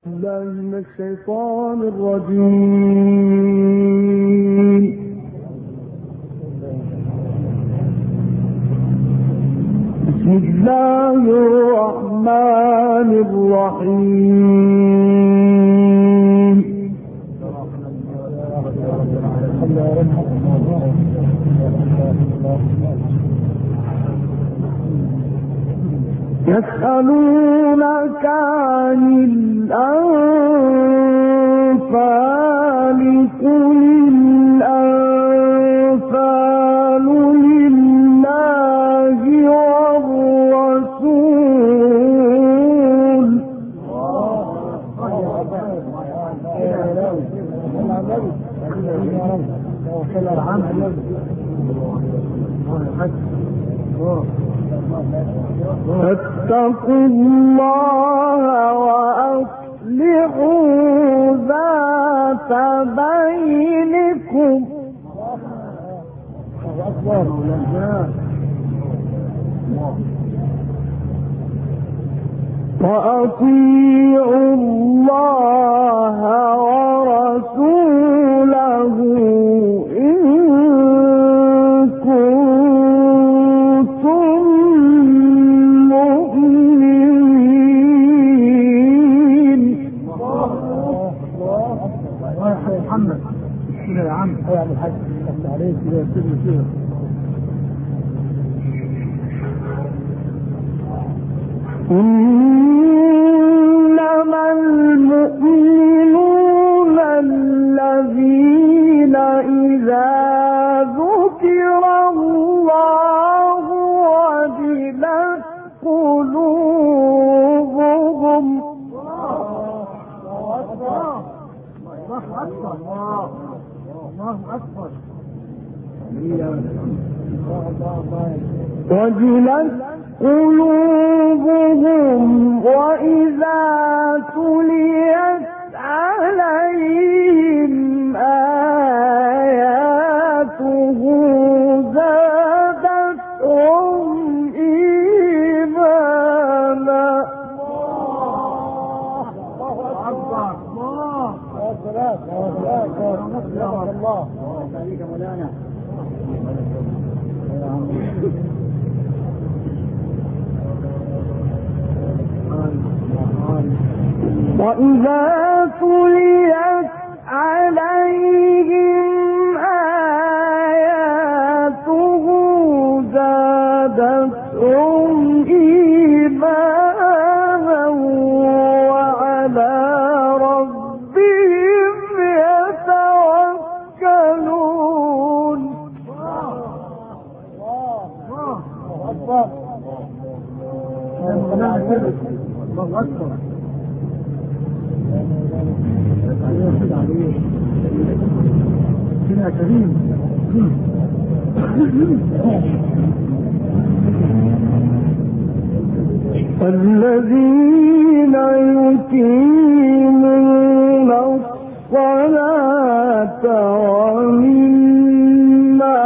الله من الشيطان الرجيم. بسم الله الرحمن الرحيم. يسألونك عن الأنفال قل الأنفال لله والرسول. فاتقوا الله وأصلحوا ذات بينكم. وأطيعوا الله ورسوله إن كنتم مؤمنين. محمد كده يا عم يا ابو الحاج عليك كده سيبني كده. إنما المؤمنون الذين إذا ذكر الله وجلت قلوبهم. وجلت قلوبهم وإذا تليت عليهم آياته زادتهم إيمانا. وإذا تليت عليهم آياته زادتهم إيمانا وعلى ربهم يتوكلون. الله أكبر. كده كريم. الذين يقيمون الصلاة ومما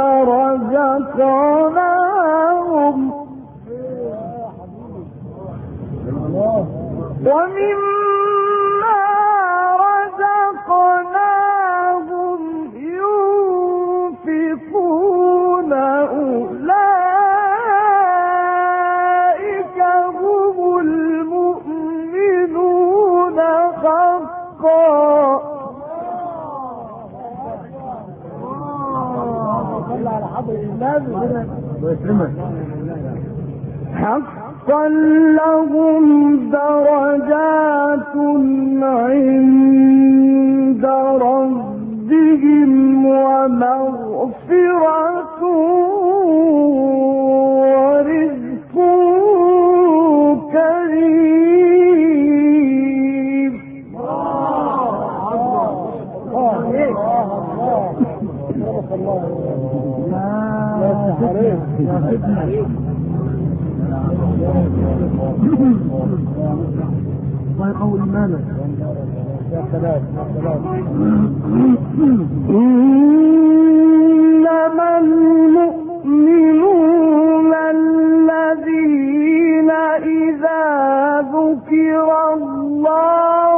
رزقناهم ينفقون أولئك هم المؤمنون حقا. حقا لهم درجات عند ربهم ومغفرة ورزق كريم. الله يقوي إيمانك. يا سلام يا سلام. إنما المؤمنون الذين إذا ذكر الله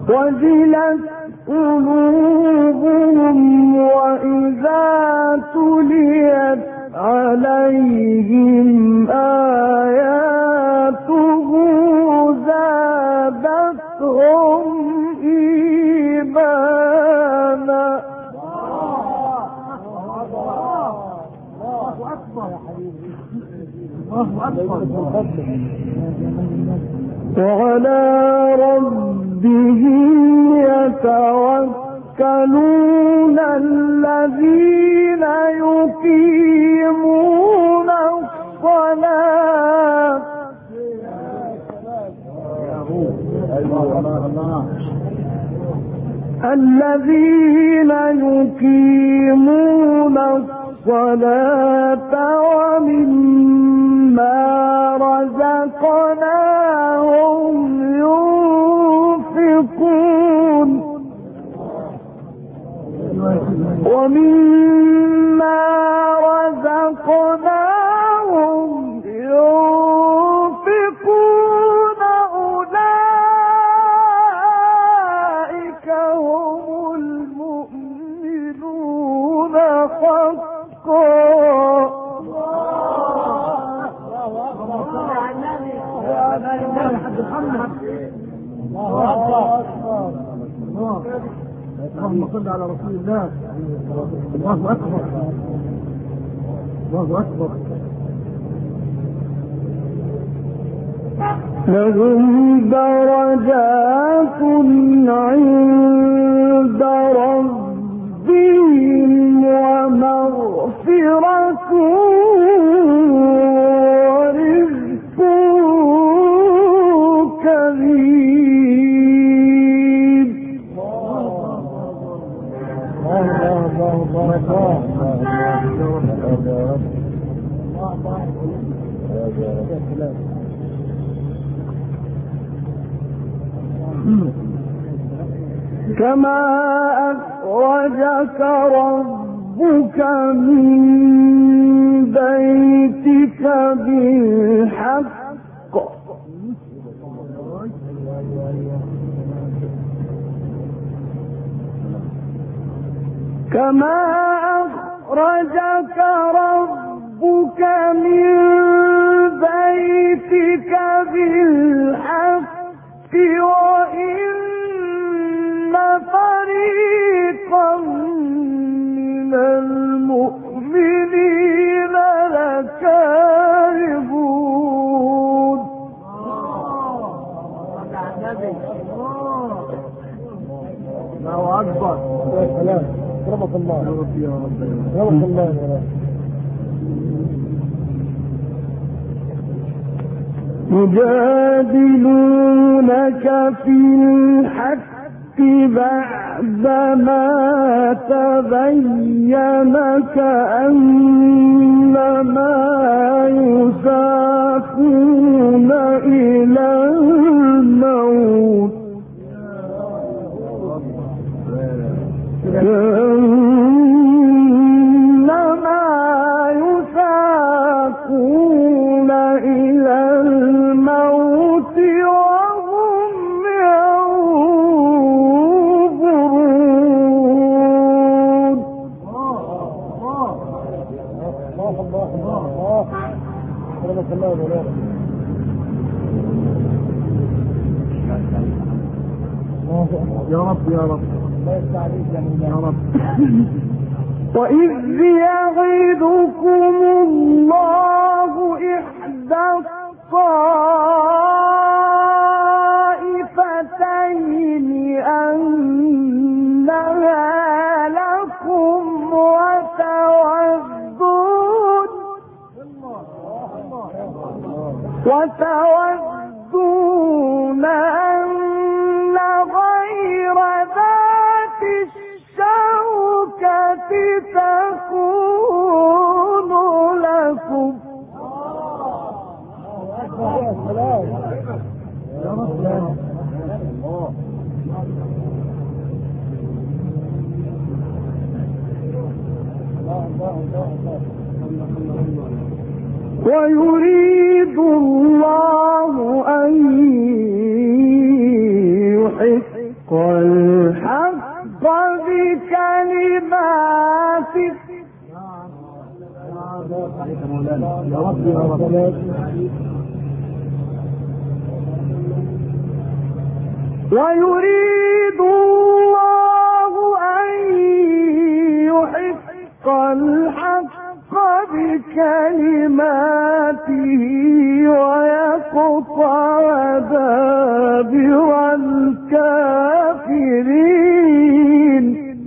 وجلت قلوبهم وإذا تليت عليهم آياته زادتهم إيمانا. الله أكبر يا حبيبي، الله أكبر. وعلى ربهم يتوكلون الذين يقيمون الصلاة ومما رزقناهم ينفقون أولئك هم المؤمنون حقا. اللهم صل على رسول الله. الله أكبر، الله أكبر. لهم درجات عند ربهم ومغفرة ورزق كريم. كما أخرجك ربك من بيتك بالحق كما أخرجك ربك من بيتك بالحق وإن فريقا من المؤمنين لكارهون. الله أكبر. يا سلام، رحمة الله يا رب، يا رب، رحمة الله يا رب. يجادلونك في الحق بعدما تبين كأنما يساقون إلى الموت كأنما يساقون إلى الموت وهم ينظرون. يا رب يا رب يا رب. وإذ يعدكم الله إحدى الطائفتين أنها لكم وتودون أن غير ذات الشوكة تكون لكم. ويريد الله أن يحق والحق بكلماتك يا رب يا رب. ويريد الله أن يحق الحق بكلماته ويقطع دابر الكافرين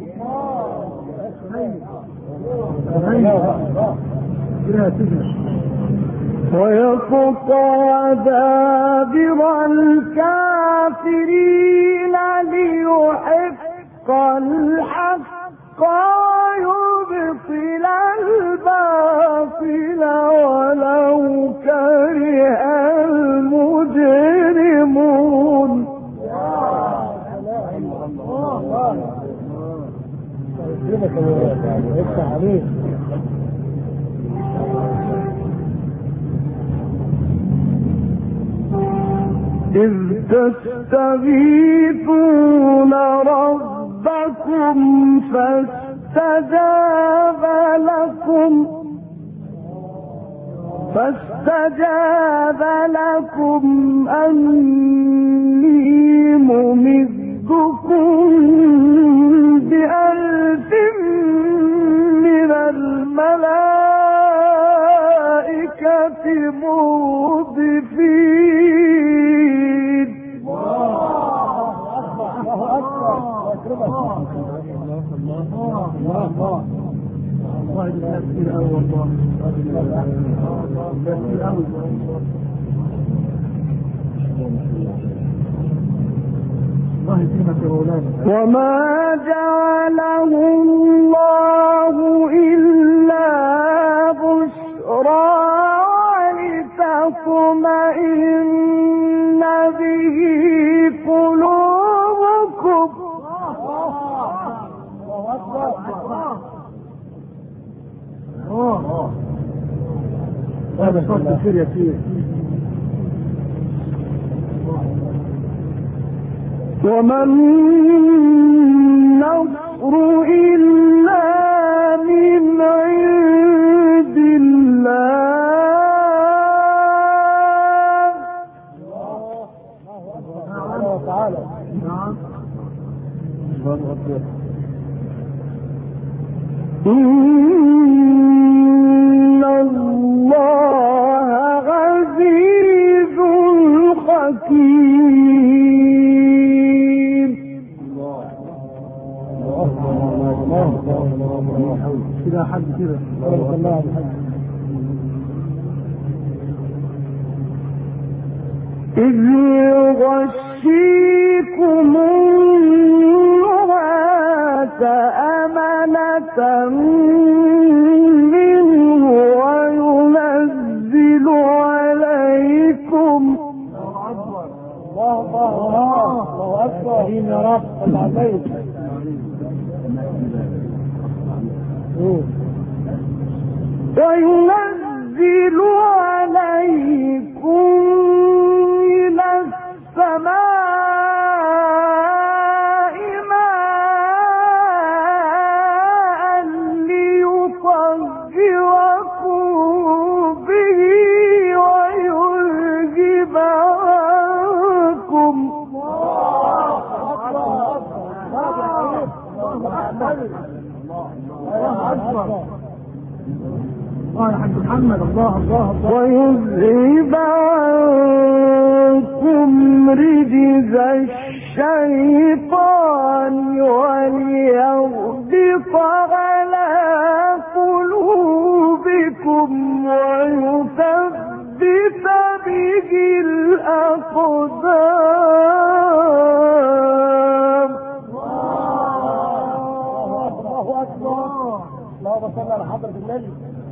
ويقطع دابر الكافرين ليحق الحق ويبطل الباطل ولو كره المجرمون. إذ تستغيثون ربكم فاستجاب لكم أني ممدكم ب1000 من الملائكة مردفين. وما جعله الله إلا بشرى ولتطمئن به قلوبكم. هذا صوت الخير يا سيدي. وما النصر إلا من عند الله. الله تعالى. نعم. إن الله عزيز حكيم. كده حد كده. الله إذ يغشيكم النعاس أمنة منه وينزل عليكم. الله أكبر. يا رب العزيز. وينزل عليكم من السماء ماء ليطهركم به ويذهب عنكم. ويذهب عنكم رجز الشيطان وليربط على قلوبكم ويثبت به الأقدام. الله أكبر. اللهم صل على حضرة النبي.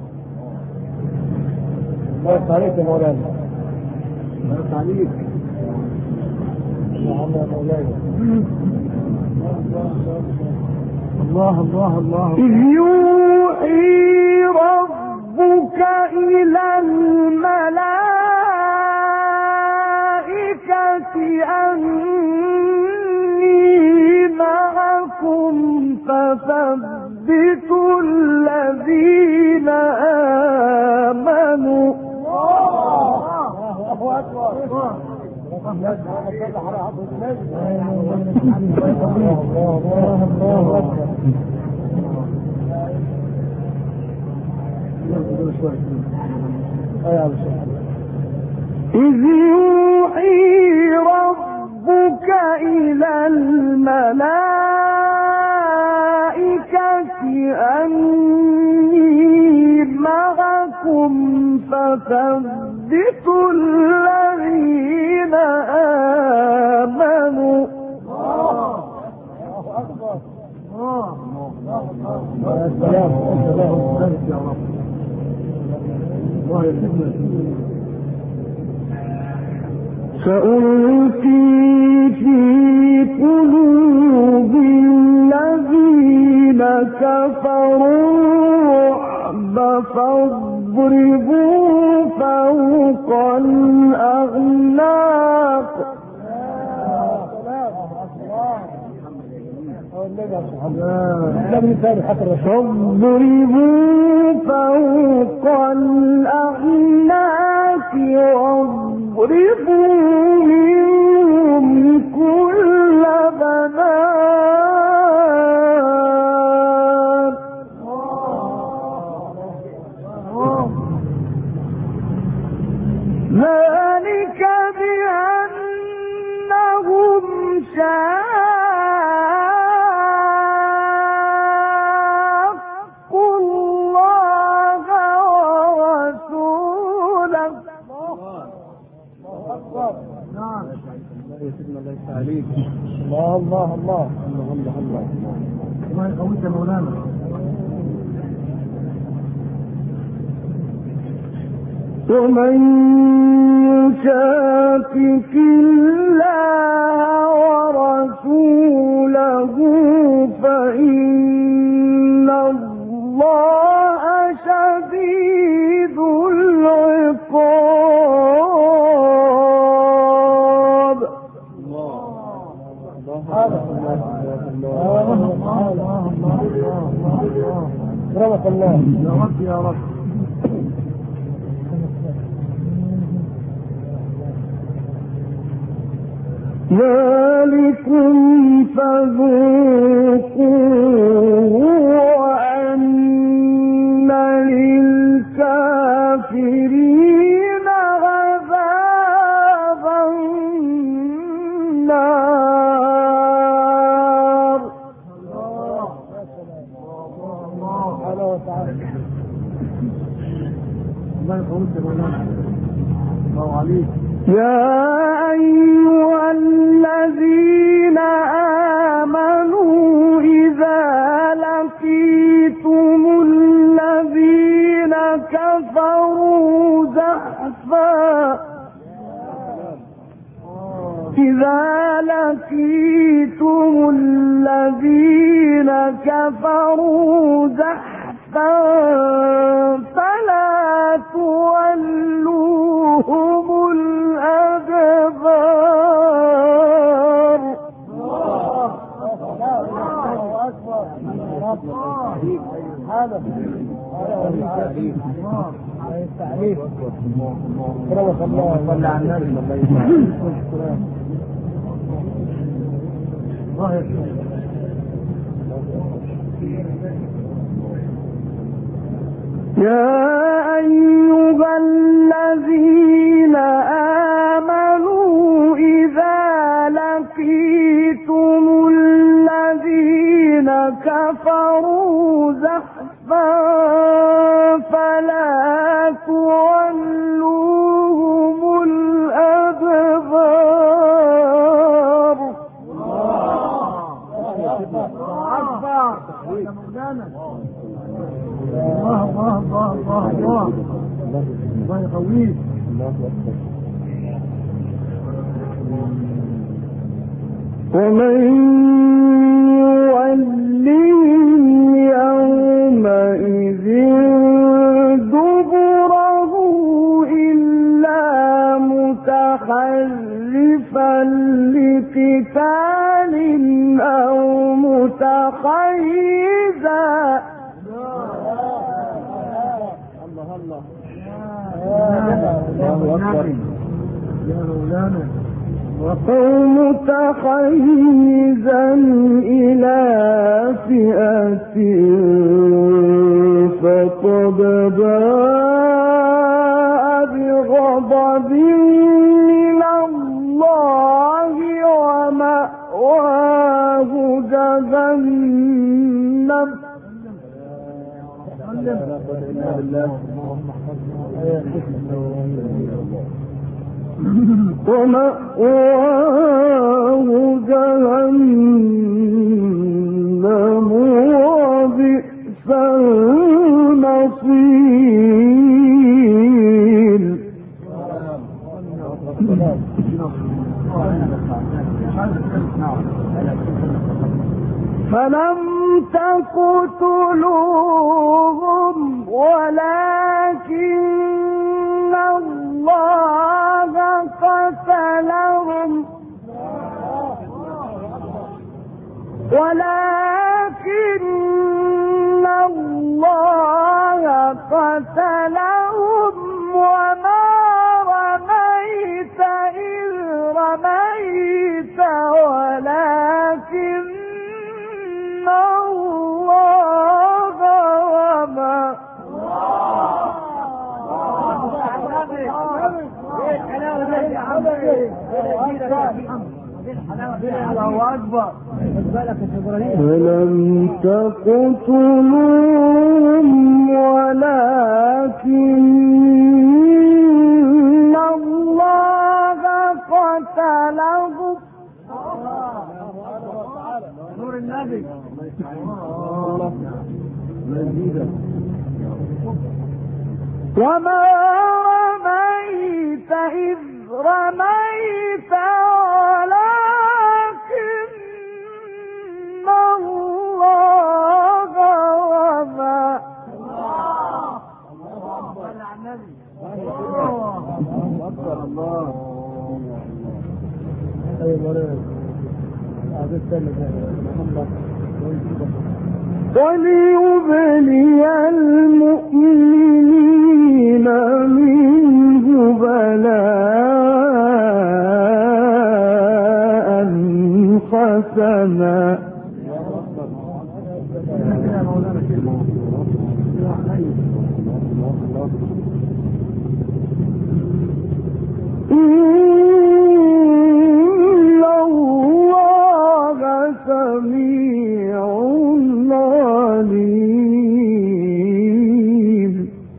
الله يفتح عليك يا مولانا. الله يفتح عليك يا عم يا مولانا. الله الله الله. إذ يوحي ربك إلى الملائكة أني الذين آمنوا إذ يوحي ربك إلى الملائكة أني معكم فثبتوا الذين آمنوا سألقي في قلوب الذين كفروا الرعب فاضربوا فوق الأعناق فاضربوا فوق الأعناق واضربوا منهم كل بنان ذلك بأنهم شاقوا الله ورسوله الله الله الله الله الله ما يقويك مولانا ومن يشاقق الله ورسوله فإن الله شديد العقاب رحمك الله يا رب يا رب ذلكم فذوقوه وأن للكافرين عذاب النار يا أيها الذين آمنوا إذا لقيتم الذين كفروا زحفا فلا تولوهم الأدبار يا أيها الذين آمنوا إذا لقيتم الذين كفروا زحفا فلا تولوهم الأدبار الله يقويك ومن يولهم يومئذ دبره إلا متحرفا لقتال أو متحيزا وقوم تحيزا إلى فئة فقد باء بغضب من الله ومأواه جهنم وبئس المصير. فلم تقتلوهم ولكن الله قتلهم وما رميت إذ رميت ولكن الله رمى. فلم تقتلوهم ولكن الله قتلهم نور النبي وما رميت إذ رميت ولكن الله رمى. وليبلي المؤمنين منه بلاء حسنا إن الله سميع عليم.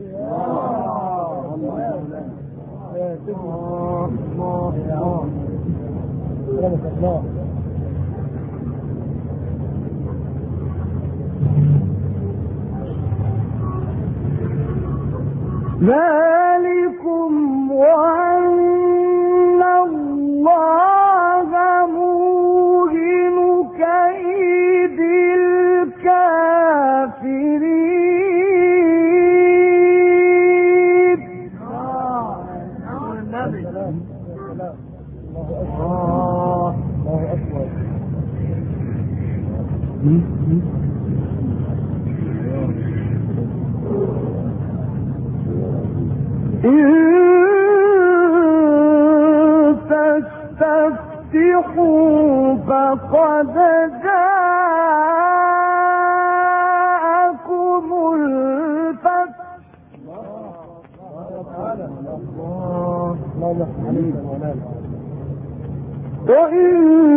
ذلكم وأن الله موهن كيد الكافرين. إن تستفتحوا فقد جاءكم الفتح وإن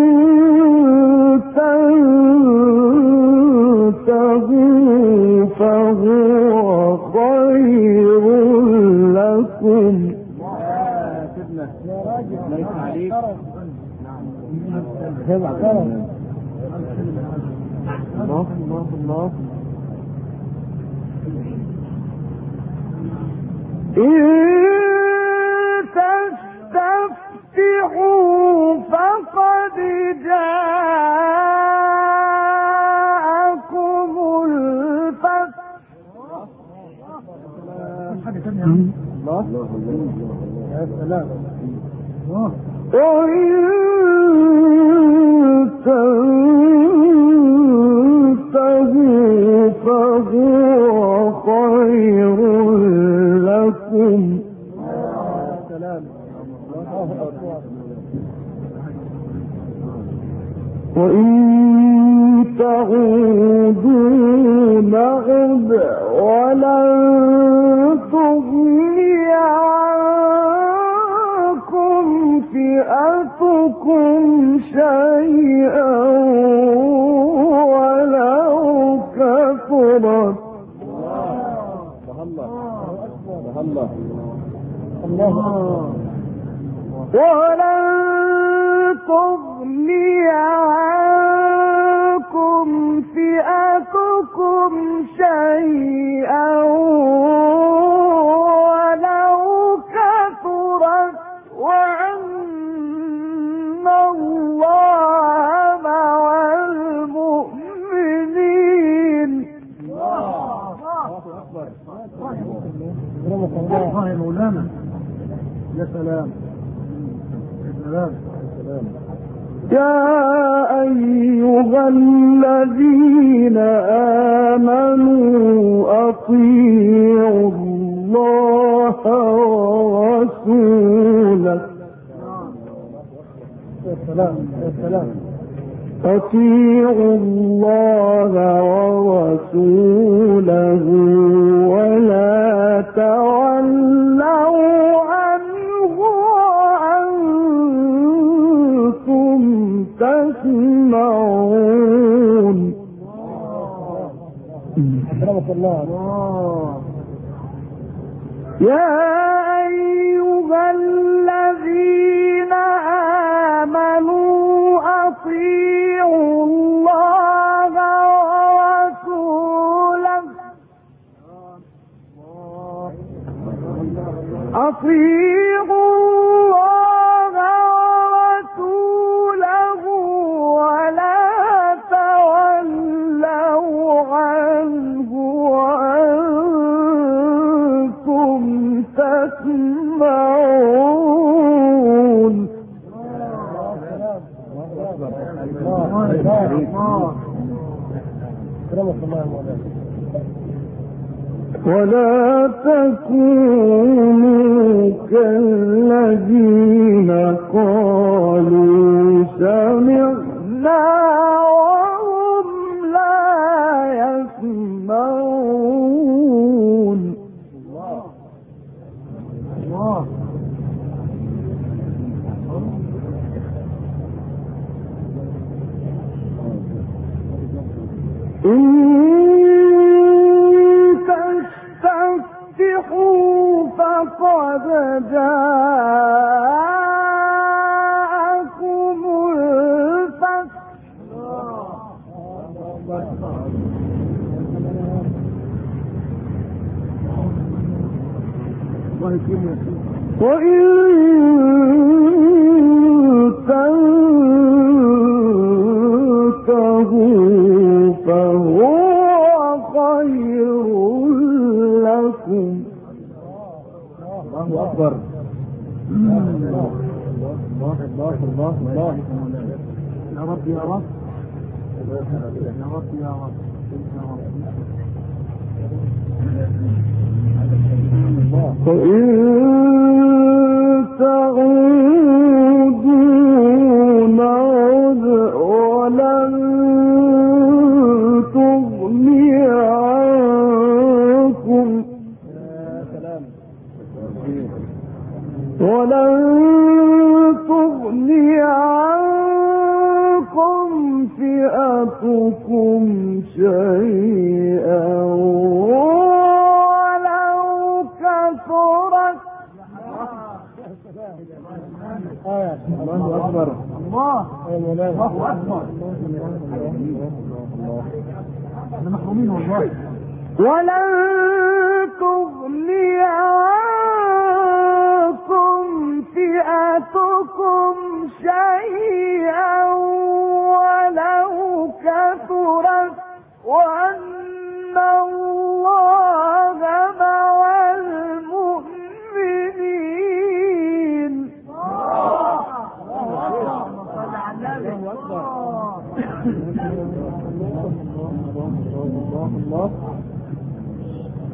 تنتهوا فهو خير لكم. إن تستفتحوا فقد جاءكم الفتح وإن تنتهوا فهو خير لكم وإن تعودوا نعد ولن تغني عنكم فئتكم شيئا ولو كثرت. ولن تغني عنكم فئتكم شيئا ولو كثرت وأن الله مع المؤمنين. الله يا مولانا. يا سلام يا سلام. يا أيها الذين آمنوا أطيعوا الله ورسوله. يا سلام يا سلام. أطيعوا الله ورسوله ولا تولوا عنه وأنتم تسمعون. أكرمك الله. يا أيها الذين آمنوا أطيعوا الله ورسوله. أطيعوا الله ورسوله ولا تولوا عنه وأنتم تسمعون. ولا تكونوا كالذين قالوا سمعنا وهم لا يسمعون. إن تستفتحوا فقد جاءكم الفتح وإن تنتهوا فهو خير لكم. الله أكبر. الله الله الله الله. يا رب يا رب يا رب يا رب. فإن تعودوا نعد ولن تغني عنكم فئتكم شيئا ولو كثرت. الله أكبر. الله أكبر. احنا محرومين والله. ولن تغني عنكم فئتكم شيئا ولو كثرت وأن الله مع المؤمنين.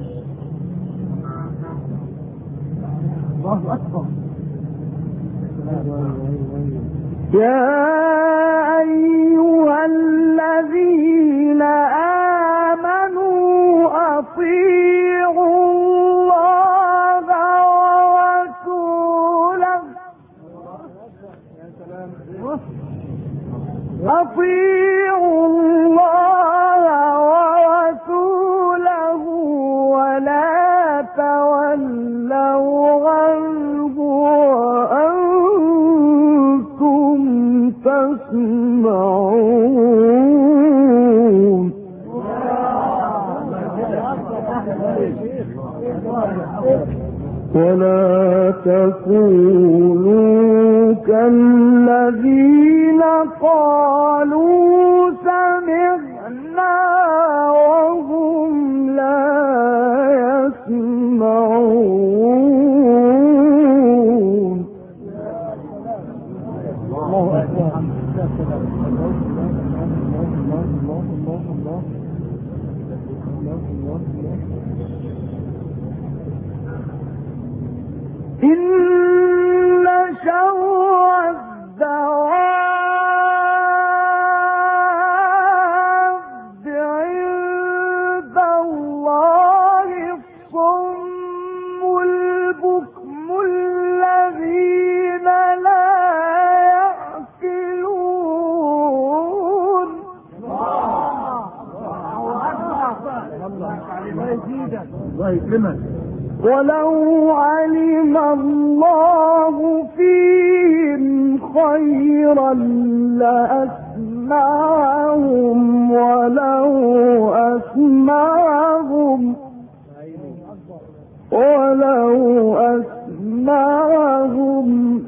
الله أكبر. يا أيها الذين آمنوا أطيعوا الله ورسوله أطيعوا الله ورسوله ولا تولوا عنه وأنتم تسمعون ولا تكونوا كالذين قالوا سمعنا وهم لا يسمعون إن شر الدواب عند الله الصم البكم الذين لا يعقلون ولو علم الله فيهم خيرا لأسمعهم ولو أسمعهم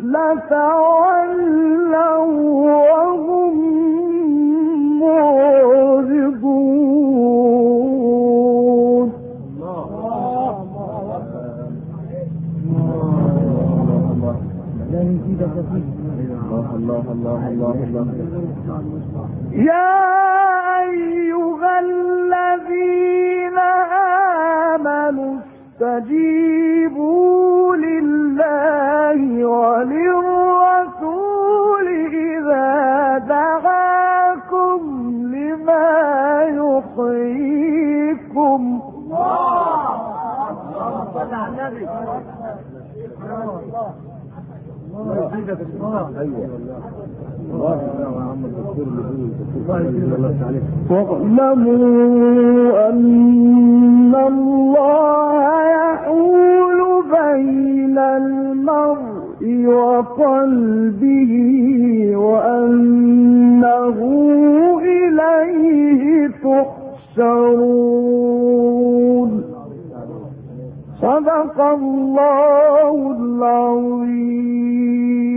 لتولوا وهم معرضون يا أيها الذين آمنوا استجيبوا لله وللرسول إذا دعاكم لما يحييكم واعلموا أن الله يحول بين المرء وقلبه وأنه إليه تحشرون صدق الله العظيم